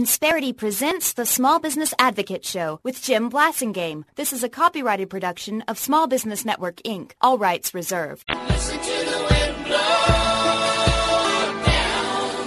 Insperity presents the Small Business Advocate Show with Jim Blasingame. This is a copyrighted production of Small Business Network, Inc. All rights reserved. Listen to the wind blow down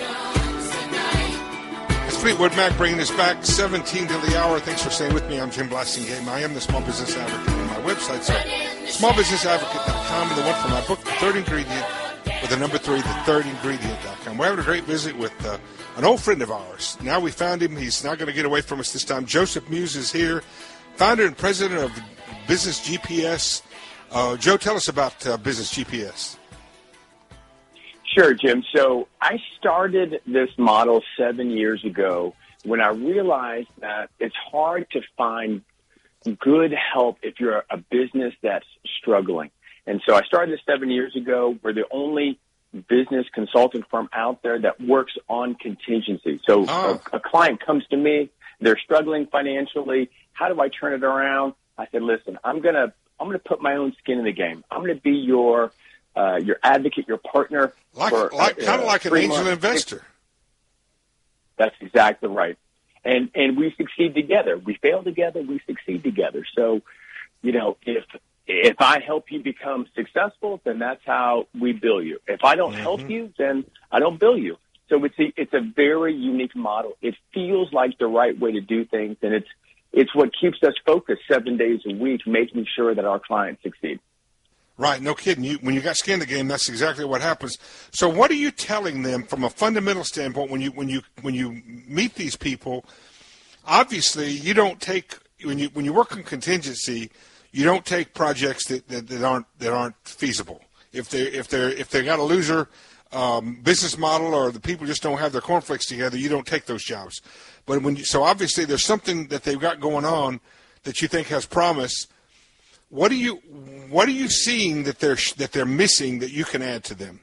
tonight. It's Fleetwood Mac bringing us back 17 to the hour. Thanks for staying with me. I'm Jim Blasingame. I am the Small Business Advocate. And my website's smallbusinessadvocate.com, and the one for my book, The Third Ingredient, with the number 3, thethirdingredient.com. We're having a great visit with an old friend of ours. Now we found him. He's not going to get away from us this time. Joseph Muse is here, founder and president of Business GPS. Joe, tell us about Business GPS. Sure, Jim. So I started this model 7 years ago when I realized that it's hard to find good help if you're a business that's struggling. And so I started this 7 years ago. We're the only business consulting firm out there that works on contingency. So a client comes to me, they're struggling financially. How do I turn it around? I said, listen, I'm gonna put my own skin in the game. I'm gonna be your advocate, your partner, kind of like an angel investor. That's exactly right. And we succeed together. We fail together. We succeed together. So, you know, if I help you become successful, then that's how we bill you. If I don't help you, then I don't bill you. So it's a very unique model. It feels like the right way to do things, and it's what keeps us focused 7 days a week, making sure that our clients succeed. Right, no kidding. When you got skin in the game, that's exactly what happens. So, what are you telling them from a fundamental standpoint when you meet these people? Obviously, you don't take when you work on contingency. You don't take projects that aren't feasible. If they got a loser business model, or the people just don't have their cornflakes together, you don't take those jobs. But so obviously there's something that they've got going on that you think has promise. What are you seeing that they're missing that you can add to them?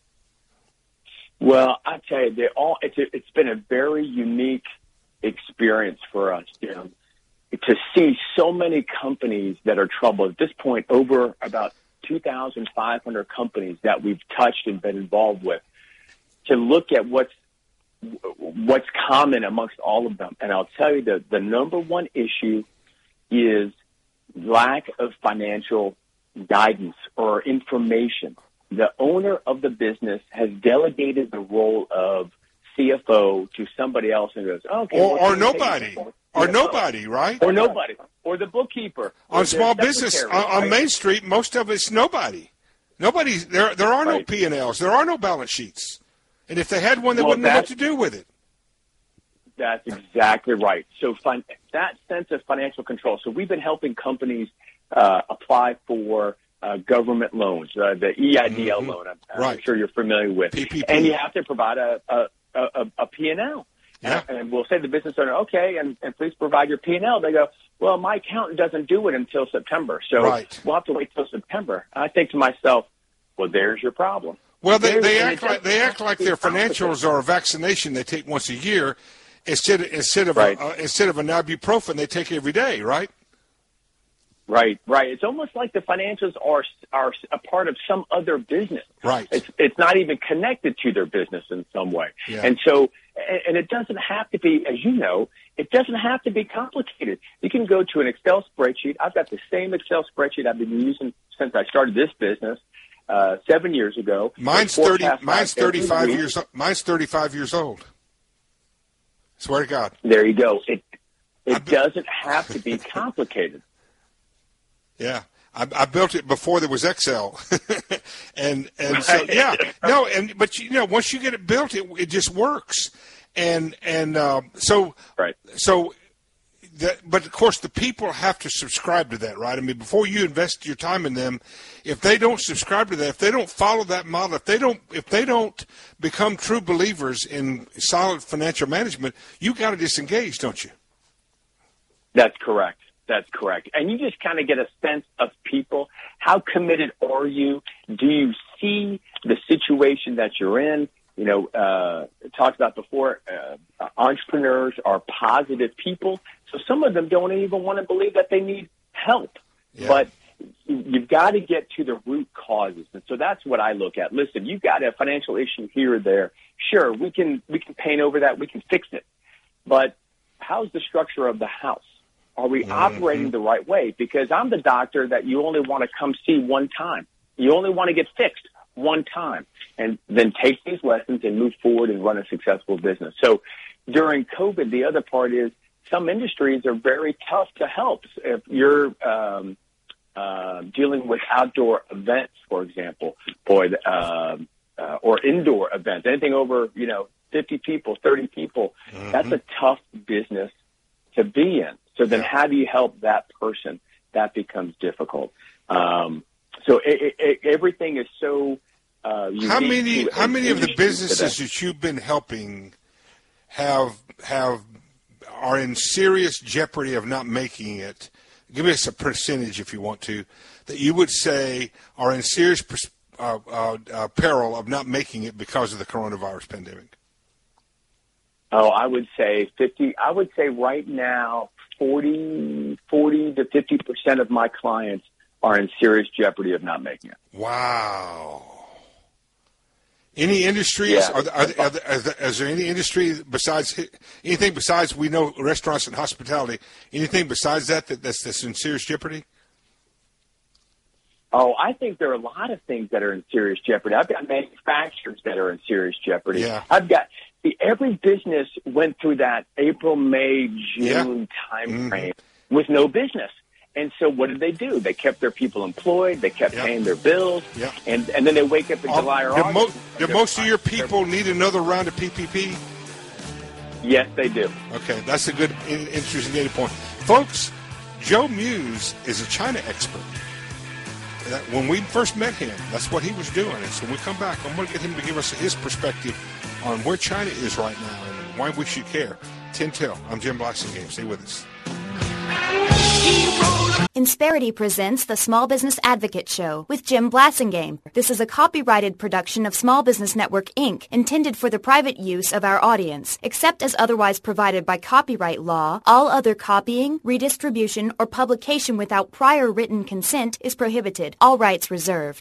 Well, I tell you, it's been a very unique experience for us, Jim, to see so many companies that are troubled. At this point, over about 2,500 companies that we've touched and been involved with, to look at what's common amongst all of them. And I'll tell you that the number one issue is lack of financial guidance or information. The owner of the business has delegated the role of CFO to somebody else and goes, okay. Or nobody. Or nobody, right? Or nobody. Or the bookkeeper. On small business, on Main Street, most of it's nobody. Nobody's there. There are no P&Ls. There are no balance sheets. And if they had one, they wouldn't know what to do with it. That's exactly right. So that sense of financial control. So we've been helping companies apply for government loans, the EIDL loan. I'm sure you're familiar with. PPP. And you have to provide a P&L. Yeah. And we'll say to the business owner, okay, and please provide your P&L. They go, well, my accountant doesn't do it until September, so we'll have to wait till September. I think to myself, well, there's your problem. Well, they act like their financials are a vaccination they take once a year instead of an ibuprofen they take every day, right? Right. It's almost like the financials are a part of some other business. Right. It's not even connected to their business in some way. Yeah. And so, and it doesn't have to be, as you know, it doesn't have to be complicated. You can go to an Excel spreadsheet. I've got the same Excel spreadsheet I've been using since I started this business 7 years ago. Mine's 35 years. Mine's 35 years old. Swear to God. There you go. It doesn't have to be complicated. Yeah, I built it before there was Excel, and so but you know, once you get it built, it just works, but of course the people have to subscribe to that, right? I mean, before you invest your time in them, if they don't subscribe to that, if they don't follow that model, if they don't become true believers in solid financial management, you got to disengage, don't you? That's correct. That's correct. And you just kind of get a sense of people. How committed are you? Do you see the situation that you're in? You know, talked about before, entrepreneurs are positive people. So some of them don't even want to believe that they need help. Yeah. But you've got to get to the root causes. And so that's what I look at. Listen, you've got a financial issue here or there. Sure, we can paint over that. We can fix it. but how's the structure of the house? Are we operating the right way? Because I'm the doctor that you only want to come see one time. You only want to get fixed one time, and then take these lessons and move forward and run a successful business. So during COVID, the other part is some industries are very tough to help. If you're dealing with outdoor events, for example, or indoor events, anything over 50 people, 30 people, that's a tough business to be in. So then how do you help that person? That becomes difficult. So everything is so unique. How many of the businesses that you've been helping are in serious jeopardy of not making it? Give us a percentage, if you want to, that you would say are in serious peril of not making it because of the coronavirus pandemic. Oh, I would say 50. I would say right now, 40 to 50% of my clients are in serious jeopardy of not making it. Wow. Any industries? Yeah. Is there any industry anything besides, we know, restaurants and hospitality, anything besides that's in serious jeopardy? Oh, I think there are a lot of things that are in serious jeopardy. I've got manufacturers that are in serious jeopardy. Yeah. Every business went through that April, May, June time frame with no business. And so what did they do? They kept their people employed. They kept paying their bills. Yeah. And then they wake up in July or August. Do most of your people need another round of PPP? Yes, they do. Okay, that's a good, interesting data point. Folks, Joe Muse is a China expert. When we first met him, that's what he was doing. And so when we come back, I'm going to get him to give us his perspective on where China is right now and why we should care. 10 till. I'm Jim Blassingame. Stay with us. Insperity presents the Small Business Advocate Show with Jim Blassingame. This is a copyrighted production of Small Business Network, Inc., intended for the private use of our audience. Except as otherwise provided by copyright law, all other copying, redistribution, or publication without prior written consent is prohibited. All rights reserved.